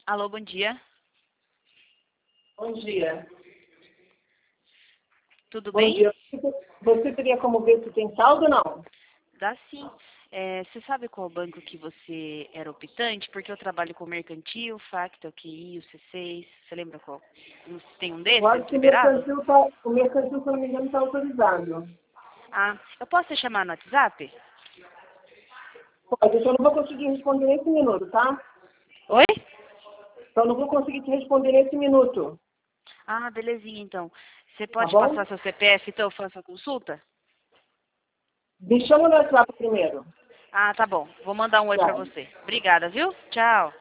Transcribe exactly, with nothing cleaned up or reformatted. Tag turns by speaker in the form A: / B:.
A: Alô, bom dia.
B: Bom dia.
A: Tudo
B: Bom
A: bem?
B: dia. Você teria como ver se tem saldo ou não?
A: Dá sim. É, você sabe qual banco que você era optante? Porque eu trabalho com o Mercantil, Facto, o Q I, o C seis. Você lembra qual? Tem um
B: Eu acho
A: desses
B: que o
A: liberado?
B: mercantil, tá, o mercantil, se eu não me engano, está autorizado.
A: Ah, eu posso te chamar no WhatsApp?
B: Pode, eu só não vou conseguir responder nesse minuto, tá?
A: Oi?
B: Só não vou conseguir te responder nesse minuto,
A: Ah, belezinha, então. Você
B: tá
A: pode
B: bom?
A: passar seu C P F, então eu faço a consulta?
B: Me chama no WhatsApp primeiro.
A: Ah, tá bom. Vou mandar um oi pra
B: Tchau.
A: você. Obrigada, viu? Tchau.